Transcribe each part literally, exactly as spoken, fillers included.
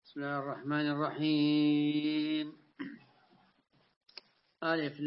بسم الله الرحمن الرحيم. ألف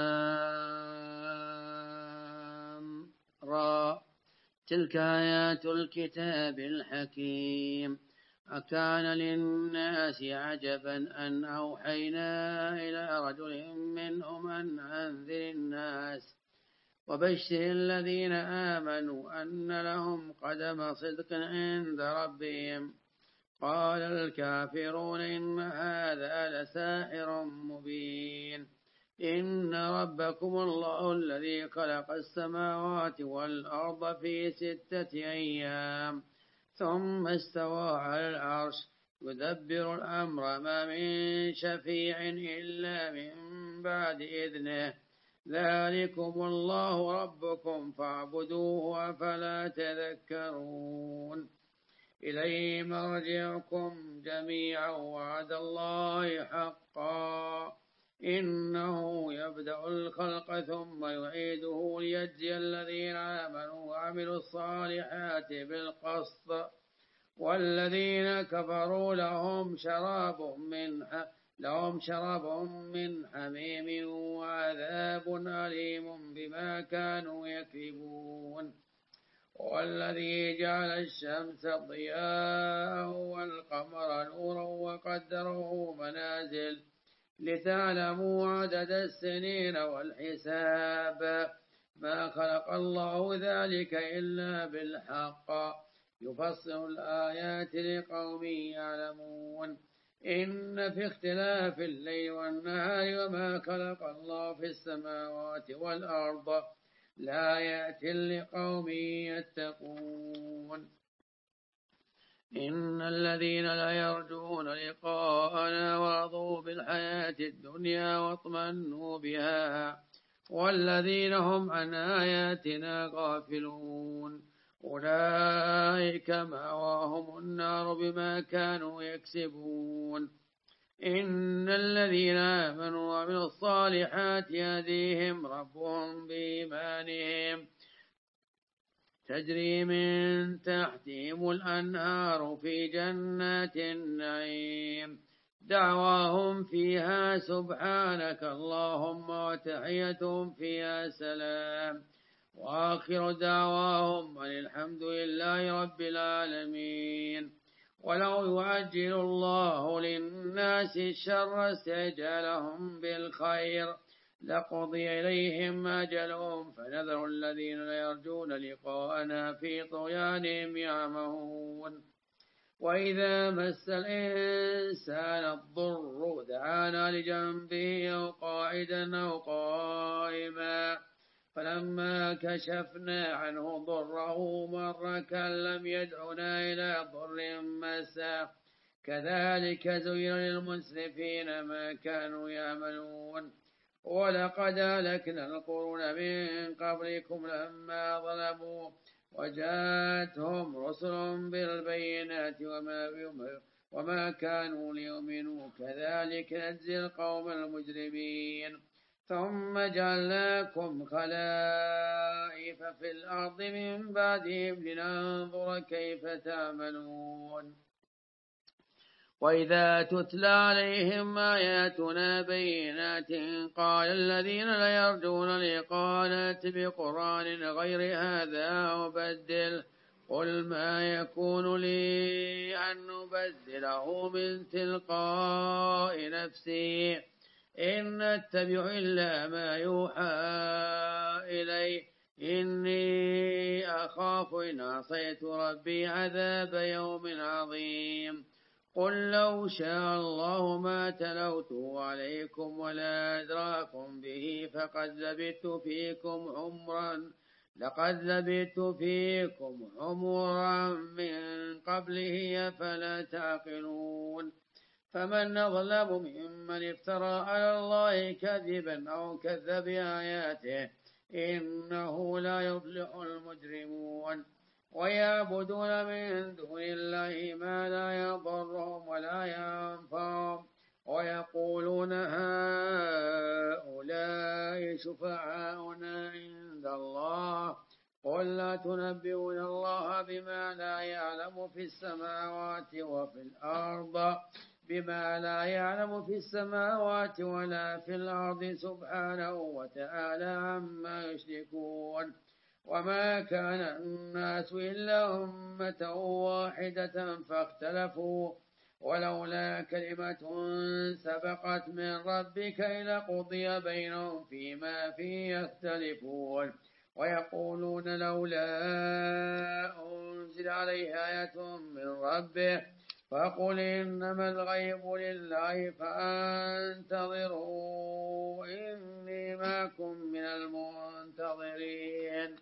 لام را تلك آيات الكتاب الحكيم. أكان للناس عجبا أن أوحينا إلى رجل منهم أن أنذر الناس وبشر الذين آمنوا أن لهم قدم صدق عند ربهم. قال الكافرون إن هذا لساحر مبين. إن ربكم الله الذي خلق السماوات والأرض في ستة أيام ثم استوى على العرش يدبر الأمر ما من شفيع إلا من بعد إذنه. ذلكم الله ربكم فاعبدوه أفلا تذكرون. إليه مرجعكم جميعا وعد الله حقا إنه يبدأ الخلق ثم يعيده ليجزي الذين آمنوا وعملوا الصالحات بالقسط والذين كفروا لهم شراب من لهم شراب من حميم وعذاب أليم بما كانوا يكذبون. والذي جعل الشمس ضياء والقمر نورا وقدره منازل لتعلموا عدد السنين والحساب ما خلق الله ذلك إلا بالحق يفصل الآيات لقوم يعلمون. إن في اختلاف الليل والنهار وما خلق الله في السماوات والأرض لا يأتي لقوم يتقون. إن الذين لا يرجون لقاءنا ورضوا بالحياة الدنيا واطمأنوا بها والذين هم عن آياتنا غافلون أولئك مأواهم النار بما كانوا يكسبون. إن الذين آمنوا وعملوا الصالحات يهديهم ربهم بإيمانهم تجري من تحتهم الأنهار في جنات النعيم دعواهم فيها سبحانك اللهم وتحيتهم فيها سلام وآخر دعواهم أن الحمد لله رب العالمين. ولو يعجل الله للناس الشر استعجالهم بالخير لقضي إليهم أجلهم فنذر الذين لا يرجون لقاءنا في طغيانهم يعمهون. وإذا مس الإنسان الضر دعانا لجنبه أو قاعدا أو قائما فلما كشفنا عنه ضره مر كأن لم يدعنا إلى ضر مسه كذلك زين للمسرفين ما كانوا يعملون. ولقد أهلكنا القرون من قبلكم لما ظلموا وجاءتهم رسل بالبينات وما, وما كانوا ليؤمنوا كذلك نجزي القوم المجرمين. ثم جعلناكم خلائف في الأرض من بعدهم لننظر كيف تعملون. وإذا تتلى عليهم آياتنا بينات قال الذين لا يرجون لقاءنا ائت بقرآن غير هذا وبدل قل ما يكون لي أن نبدله من تلقاء نفسي إن أتبع إلا ما يوحى إلي إني أخاف إن عصيت ربي عذاب يوم عظيم. قل لو شاء الله ما تلوته عليكم ولا أدراكم به فقد لبثت فيكم عمرا لقد لبثت فيكم عمرا من قبله فلا تعقلون. فمن أظلم ممن افترى على الله كذبا أو كذب بآياته إنه لا يفلح المجرمون. ويعبدون من دون الله ما لا يضرهم ولا ينفعهم ويقولون هؤلاء شفعاؤنا عند الله قل لا تنبئون الله بما لا يعلم في السماوات وفي الأرض بما لا يعلم في السماوات ولا في الأرض سبحانه وتعالى عما يشركون. وما كان الناس إلا أمة واحدة فاختلفوا ولولا كلمة سبقت من ربك لقضي بينهم فيما فيه يختلفون. ويقولون لولا أنزل عليه آية من ربه فقل إنما الغيب لله فانتظروا إني معكم من المنتظرين.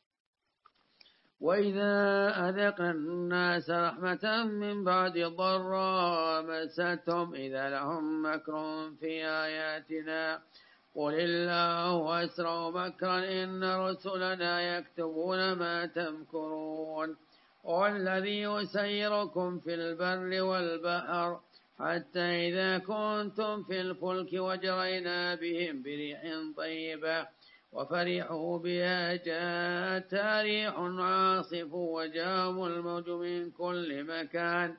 وإذا أذقنا الناس رحمة من بعد ضراء مستهم إذا لهم مكر في آياتنا قل الله أسرع مكرا إن رسلنا يكتبون ما تمكرون. والذي يسيركم في البر والبحر حتى إذا كنتم في الفلك وجرينا بهم بريح طيبة وفرحوا بها جاءتها ريح عاصف وجاءهم الموج من كل مكان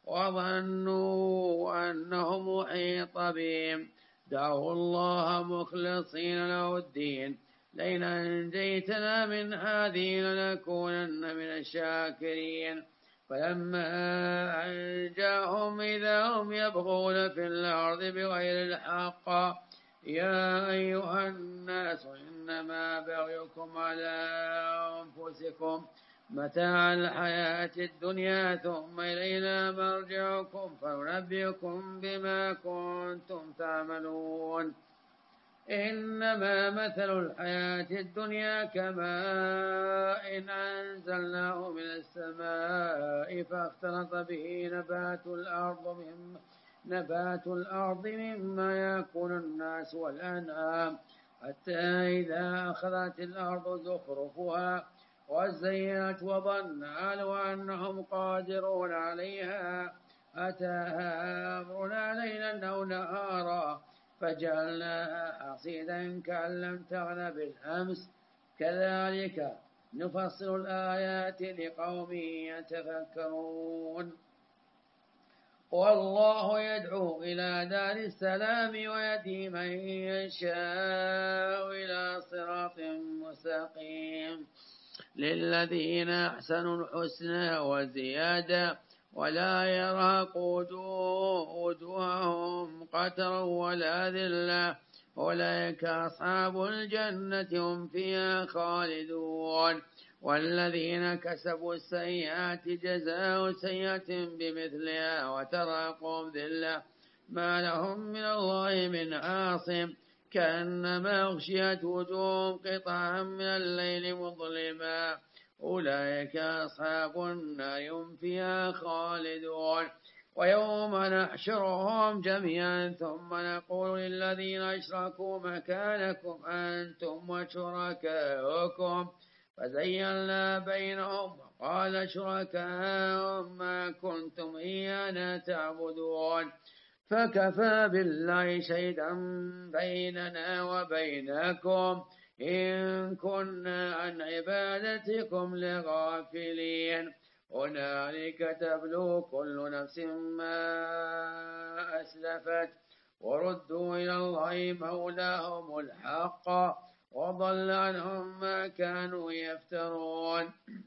وظنوا أنهم محيط بهم دعوا الله مخلصين له الدين لئن أنجيتنا من هذه لنكونن من الشاكرين. فلما أنجاهم إذا هم يبغون في الأرض بغير الحق يا أيها الناس إنما بغيكم على أنفسكم متاع الحياة الدنيا ثم إلينا مرجعكم فننبئكم بما كنتم تعملون. إنما مثل الحياة الدنيا كماء إن أنزلناه من السماء فاختلط به نبات الأرض مما نبات الأرض مما يأكل الناس والأنعام حتى إذا أخذت الأرض زخرفها وزينت وظن أهلها أنهم قادرون عليها أتاها أمرنا ليلا أو نهارا فجعلناها حصيدا كأن لم تغن بالأمس كذلك نفصل الآيات لقوم يتفكرون. والله يدعو إلى دار السلام ويهدي من يشاء إلى صراط مستقيم. للذين أحسنوا الحسنى وزيادة ولا يرهق وجوههم قترا ولا ذلة أولئك أصحاب الجنة هم فيها خالدون. والذين كسبوا السيئات جزاء سيئة بمثلها وترهقهم ذلة ما لهم من الله من عاصم كأنما أغشيت وجوههم قطعا من الليل مظلما أولئك أصحاب النار هم فيها خالدون. ويوم نحشرهم جميعا ثم نقول للذين أشركوا مكانكم أنتم وشركاؤكم فزيّلنا بينهم وقال شركاؤهم ما كنتم إيانا تعبدون فكفى بالله شهيدا بيننا وبينكم إن كنا عن عبادتكم لغافلين. هنالك تبلو كل نفس ما أسلفت وردوا إلى الله مولاهم الحق وضل عنهم ما كانوا يفترون.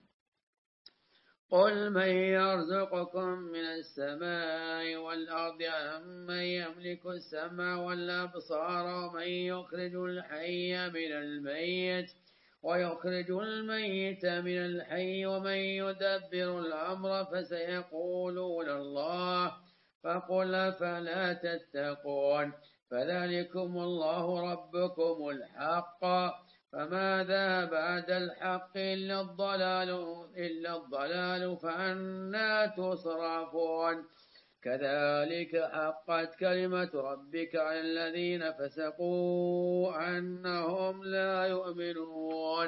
قل من يرزقكم من السماء والأرض أمن يملك السمع والأبصار ومن يخرج الحي من الميت ويخرج الميت من الحي ومن يدبر الأمر فسيقولون الله فقل فلا تتقون فذلكم الله ربكم الحق فماذا بعد الحق إلا الضلال إلا الضلال فأنى تصرفون. كذلك حقت كلمة ربك على الذين فسقوا أنهم لا يؤمنون.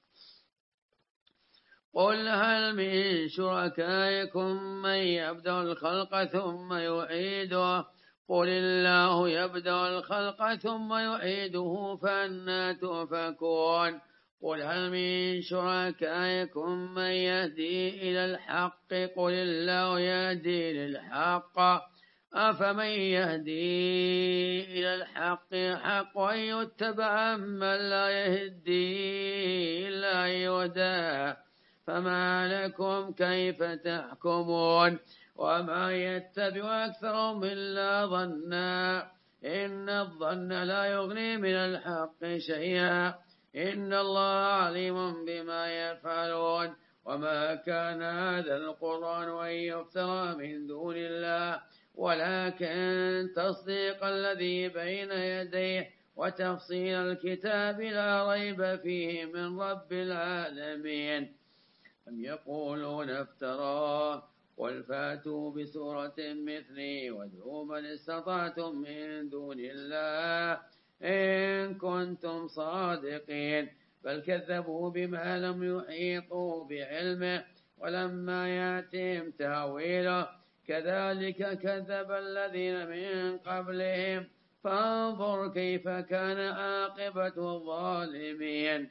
قل هل من شركائكم من يبدأ الخلق ثم يعيده قل الله يبدأ الخلق ثم يعيده فأنى تؤفكون. قل هل من شركائكم من يهدي إلى الحق قل الله يهدي للحق أفمن يهدي إلى الحق حق أن يتبع من لا يهدي إلا يهدى فما لكم كيف تحكمون وما يتبع أكثرهم إلا ظنا إن الظن لا يغني من الحق شيئا إن الله عليم بما يفعلون وما كان هذا القرآن أن يفترى من دون الله ولكن تصديق الذي بين يديه وتفصيل الكتاب لا ريب فيه من رب العالمين أم يقولون افتراه قل فاتوا بسورة مثله وادعوا من استطعتم من دون الله إن كنتم صادقين بل كذبوا بما لم يحيطوا بعلمه ولما يأتهم تأويله كذلك كذب الذين من قبلهم فانظر كيف كان عاقبة الظالمين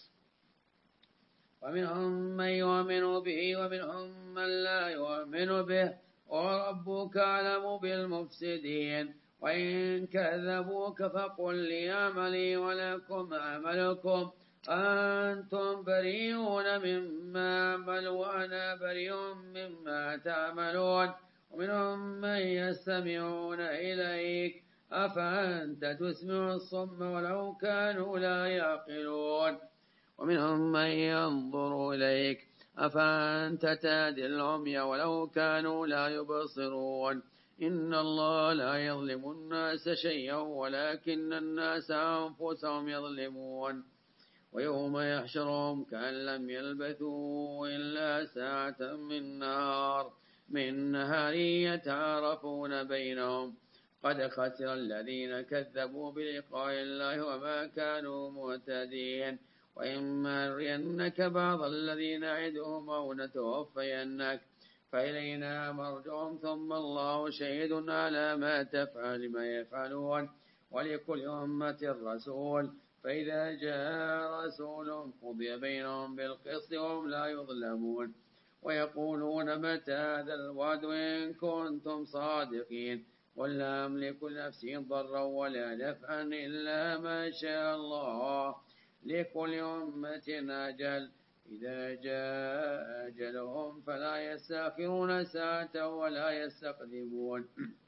ومنهم من يؤمن به ومنهم من لا يؤمن به وربك أعلم بالمفسدين وإن كذبوك فقل لي عملي ولكم عملكم أنتم بريئون مما أعمل وأنا بريء مما تعملون ومنهم من يستمعون إليك أفأنت تسمع الصم ولو كانوا لا يعقلون ومنهم من ينظر إليك أفأنت تهدي العمي ولو كانوا لا يبصرون إن الله لا يظلم الناس شيئا ولكن الناس أنفسهم يظلمون ويوم يحشرهم كأن لم يلبثوا إلا ساعة من نهار من نهار يتعارفون بينهم قد خسر الذين كذبوا بلقاء الله وما كانوا مهتدين وإما نرينك بعض الذين نعدهم أو نتوفينك فإلينا مرجعهم ثم الله شهيد على ما تفعل ما يفعلون ولكل أمة رسول فإذا جاء رسول قضي بينهم بالقسط وهم لا يظلمون ويقولون متى هذا الوعد إن كنتم صادقين قل لا أملك لنفسي ضرا ولا نفعا إلا ما شاء الله لكل أمة أجل إذا جاء أجلهم فلا يستأخرون ساعة ولا يستقدمون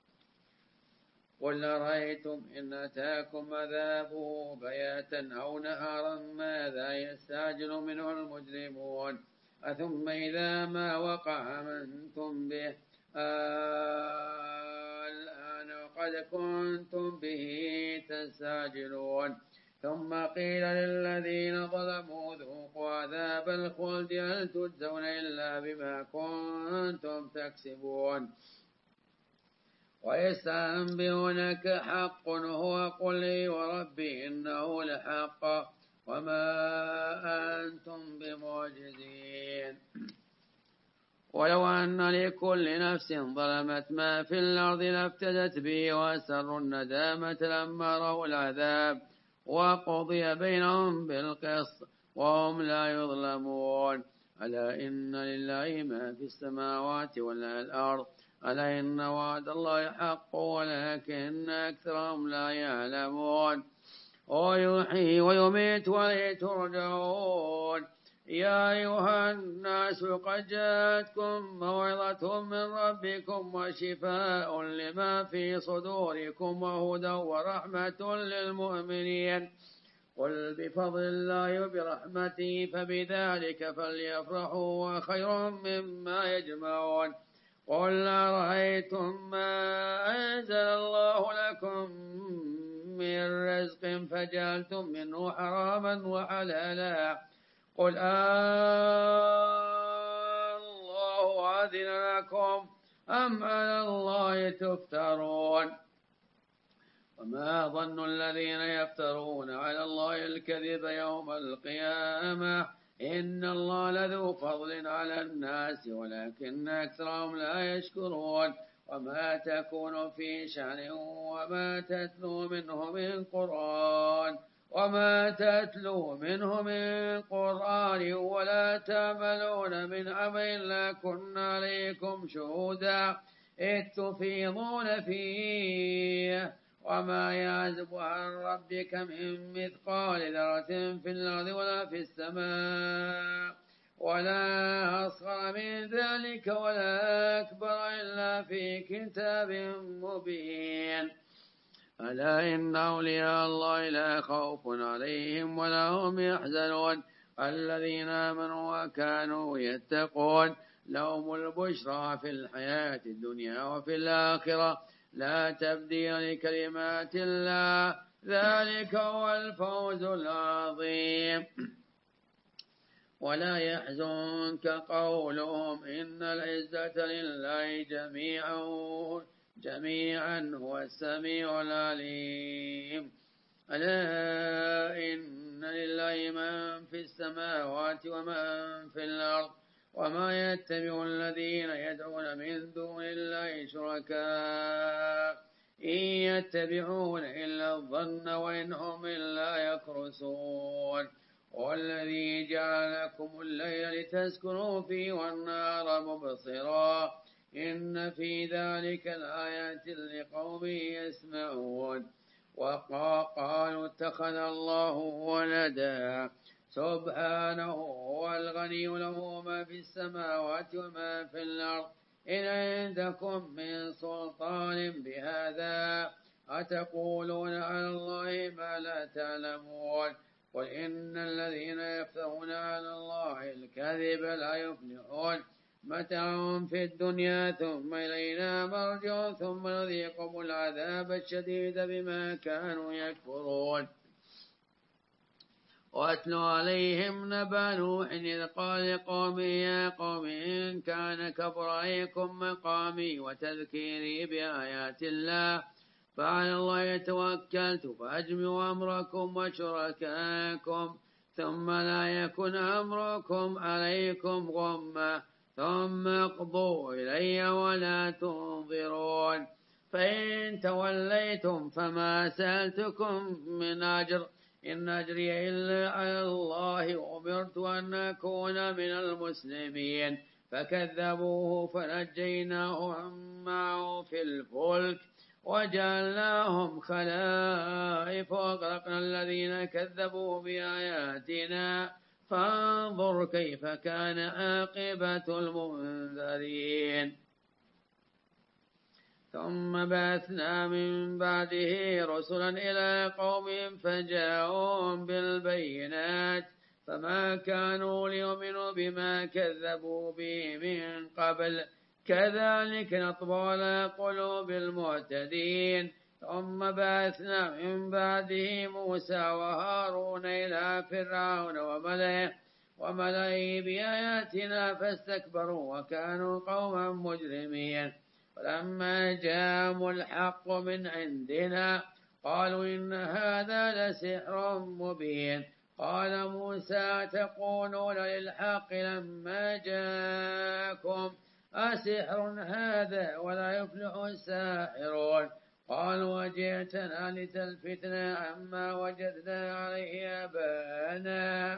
قل أرأيتم إن أتاكم عذابه بياتا أو نهارا ماذا يستعجل منه المجرمون أثم إذا ما وقع آمنتم به الآن وقد كنتم به تستعجلون ثم قيل للذين ظلموا ذوقوا عذاب الخلد هل تجزون إلا بما كنتم تكسبون ويستنبئونك حق هو قل لي وربي إنه لحق وما أنتم بمعجزين ولو أن لكل نفس ظلمت ما في الأرض لافتدت به وأسروا الندامة لما رأوا العذاب وقضي بينهم بالقسط وهم لا يظلمون ألا إن لله ما في السماوات ولا الأرض ألا إن وعد الله حق ولكن أكثرهم لا يعلمون ويحيي ويميت وإليه ترجعون يا أيها الناس قد جاءتكم موعظة من ربكم وشفاء لما في صدوركم وهدى ورحمة للمؤمنين قل بفضل الله وبرحمته فبذلك فليفرحوا وخير مما يجمعون قل أرأيتم ما أنزل الله لكم من رزق فجعلتم منه حراما وحلالا قل الله أذن لكم أم على الله تفترون وما ظن الذين يفترون على الله الكذب يوم القيامة إن الله لذو فضل على الناس ولكن أكثرهم لا يشكرون وما تكون في شأن وما تتلو منه من قرآن وما تتلو منه من قرآن ولا تعملون من عمل لا كنا عليكم شهودا إذ تفيضون فيه وما يعزب عن ربك من مثقال ذرة في الأرض ولا في السماء ولا أصغر من ذلك ولا أكبر إلا في كتاب مبين ألا إن أولياء الله لا خوف عليهم ولا هم يحزنون الذين آمنوا وكانوا يتقون لهم البشرى في الحياة الدنيا وفي الآخرة لا تبديل لكلمات الله ذلك هو الفوز العظيم ولا يحزنك قولهم إن العزة لله جميعا جميعا هو السميع العليم ألا إن لله من في السماوات ومن في الأرض وما يتبع الذين يدعون من دون الله شركاء إن يتبعون إلا الظن وإن هم إلا يخرصون والذي جعل لكم الليل لتسكنوا فيه والنهار مبصرا إن في ذلك الآيات لقوم يسمعون وقالوا اتخذ الله ولدا سبحانه هو الغني له ما في السماوات وما في الأرض إن عندكم من سلطان بهذا أتقولون على الله ما لا تعلمون قل إن الذين يفترون على الله الكذب لا يفلحون متاع في الدنيا ثم إلينا مرجع ثم نذيقهم العذاب الشديد بما كانوا يكفرون واتل عليهم نبأ نوح إذ قال لقومه يا قوم إن كان كبر عليكم مقامي وتذكيري بآيات الله فعلى الله توكلت فأجمعوا أمركم وشركاءكم ثم لا يكن أمركم عليكم غمة ثم اقضوا إلي ولا تنظرون فإن توليتم فما سألتكم من أجر إن أجري إلا على الله أمرت أن أكون من المسلمين فكذبوه فنجيناه معه في الفلك وجعلناهم خلائف وأغرقنا الذين كذبوا بآياتنا فانظر كيف كان عاقبة المنذرين ثم بعثنا من بعده رسلا إلى قومهم فجاءوهم بالبينات فما كانوا ليؤمنوا بما كذبوا به من قبل كذلك نطبع على قلوب المعتدين ثم بعثنا من بعده موسى وهارون إلى فرعون وملئه وملئه بآياتنا فاستكبروا وكانوا قوما مجرمين ولما جاءهم الحق من عندنا قالوا إن هذا لسحر مبين قال موسى تقولون للحق لما جاءكم أسحر هذا ولا يفلح الساحرون قالوا وجئتنا لتلفتنا عما وجدنا عليه آباءنا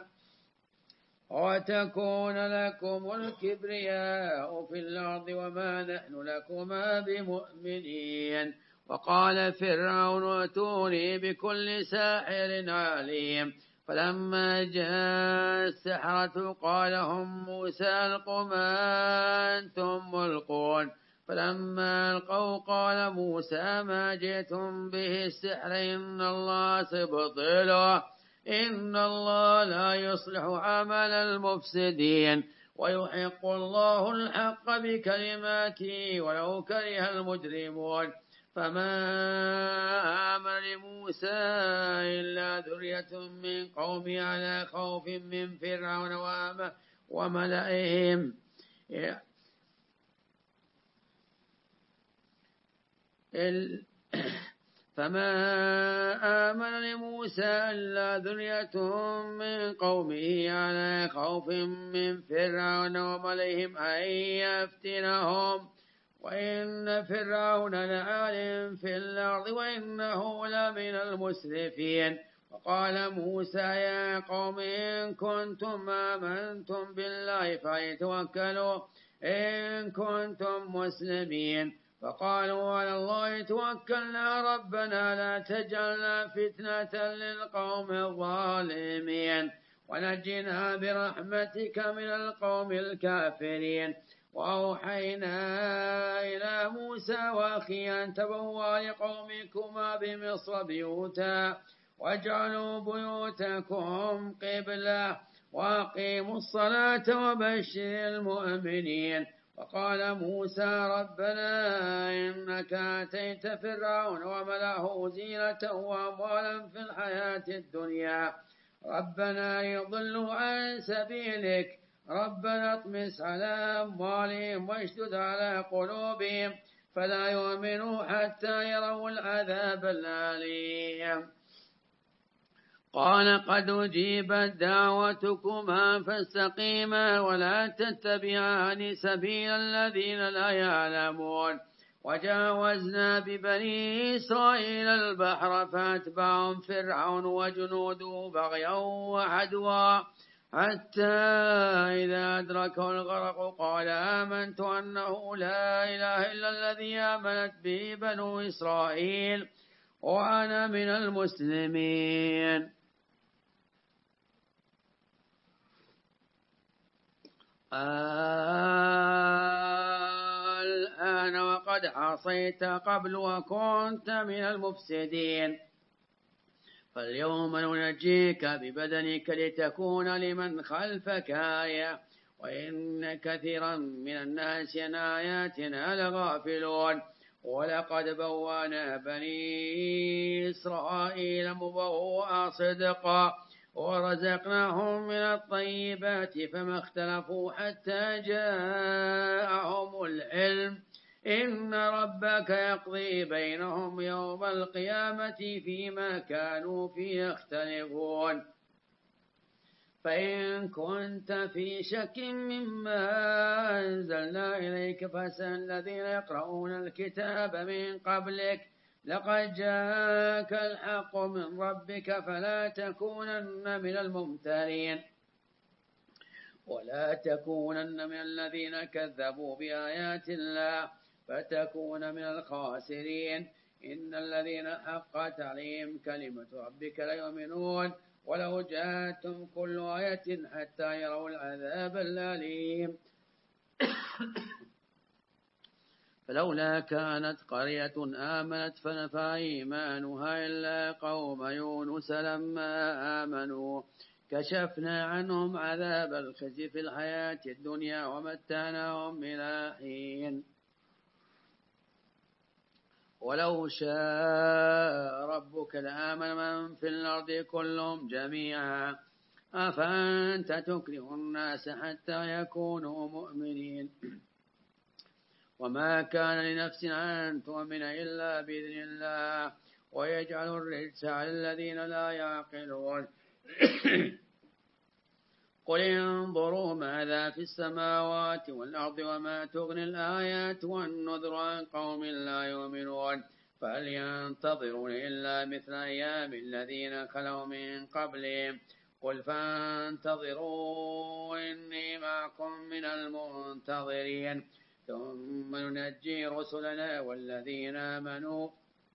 وتكون لكم الكبرياء في الأرض وما نحن لكما بمؤمنين وقال فرعون ائتوني بكل ساحر عليم فلما جاء السحرة قال هم موسى ألقوا ما أنتم ملقون فلما ألقوا قال موسى ما جئتم به السحر إن الله سيبطله إن الله لا يصلح عمل المفسدين ويحق الله الحق بكلماته ولو كره المجرمون فما آمن لموسى إلا ذرية من قومه على خوف من فرعون وملئهم فما آمن لموسى إلا ذرية من قومه على خوف من فرعون وملئهم أن يفتنهم وإن فرعون لعال في الأرض وإنه لمن المسرفين وقال موسى يا قوم إن كنتم آمنتم بالله فليتوكلوا إن كنتم مسلمين. فقالوا على الله توكلنا ربنا لا تجعلنا فتنة للقوم الظالمين ونجنا برحمتك من القوم الكافرين. وأوحينا إلى موسى وأخيه أن تبوأ لقومكما بمصر بيوتا واجعلوا بيوتكم قبلة وأقيموا الصلاة وبشر المؤمنين. وقال موسى ربنا إنك آتيت فرعون وملأه زينة وأموالا في الحياة الدنيا ربنا يضلوا عن سبيلك ربنا اطمس على أموالهم واشدد على قلوبهم فلا يؤمنوا حتى يروا العذاب الأليم. قال قد أجيبت دعوتكما فاستقيما ولا تتبعان سبيل الذين لا يعلمون. وجاوزنا ببني إسرائيل البحر فأتبعهم فرعون وجنوده بغيا وعدوا حتى إذا أدركه الغرق قال آمنت أنه لا إله إلا الذي آمنت به بنو إسرائيل وأنا من المسلمين. الآن وقد عصيت قبل وكنت من المفسدين فاليوم ننجيك ببدنك لتكون لمن خلفك آية وإن كثيرا من الناس عن آياتنا لغافلون. ولقد بوأنا بني إسرائيل مبوأ صدقا ورزقناهم من الطيبات فما اختلفوا حتى جاءهم العلم إن ربك يقضي بينهم يوم القيامة فيما كانوا فيه يختلفون. فإن كنت في شك مما أنزلنا إليك فاسأل الذين يقرؤون الكتاب من قبلك لقد جاءك الحق من ربك فلا تكونن من الممترين ولا تكونن من الذين كذبوا بآيات الله فتكون من الخاسرين. إن الذين حقت عليهم كلمة ربك لا يؤمنون ولو جاءتهم كل آية حتى يروا العذاب الأليم. فلولا كانت قرية آمنت فنفع إيمانها إلا قوم يونس لما آمنوا كشفنا عنهم عذاب الخزي في الحياة الدنيا ومتعناهم إلى حين. ولو شاء ربك لآمن من في الأرض كلهم جميعا أفأنت تكره الناس حتى يكونوا مؤمنين. وما كان لنفس أن تؤمن إلا بإذن الله ويجعل الرجس على الذين لا يعقلون. قل انظروا ماذا في السماوات والأرض وما تغني الآيات والنذر عن قوم لا يؤمنون فهل ينتظرون إلا مثل أيام الذين خلوا من قبلهم قل فانتظروا إني معكم من المنتظرين ثم ننجي رسلنا والذين آمنوا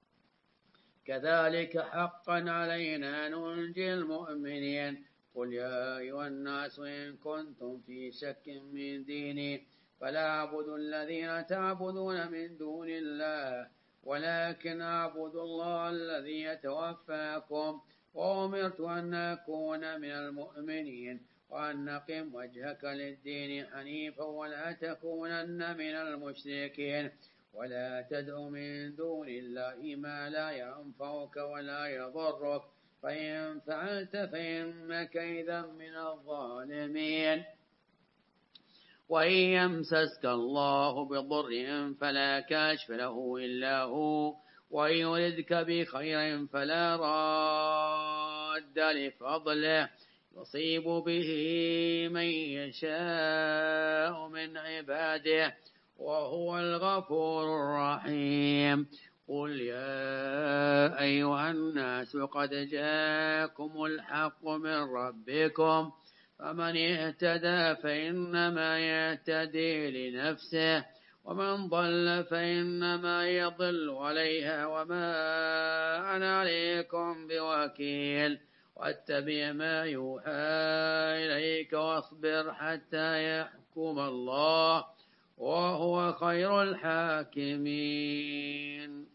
كذلك حقا علينا ننجي المؤمنين. قل يا أيها الناس إن كنتم في شك من ديني فلا أعبد الذين تعبدون من دون الله ولكن أعبد الله الذي يتوفاكم وأمرت أن أكون من المؤمنين وأن نقم وجهك للدين حنيفا ولا تكونن من المشركين ولا تدع من دون الله ما لا ينفعك ولا يضرك فإن فعلت فإنك إذا من الظالمين. وإن يمسسك الله بضر فلا كاشف له إلا هو وإن يردك بخير فلا راد لفضله يصيب به من يشاء من عباده وهو الغفور الرحيم. قل يا أيها الناس قد جاءكم الحق من ربكم فمن اهتدى فإنما يهتدي لنفسه ومن ضل فإنما يضل عليها وما أنا عليكم بوكيل واتبع ما يوحى إليك واصبر حتى يحكم الله وهو خير الحاكمين.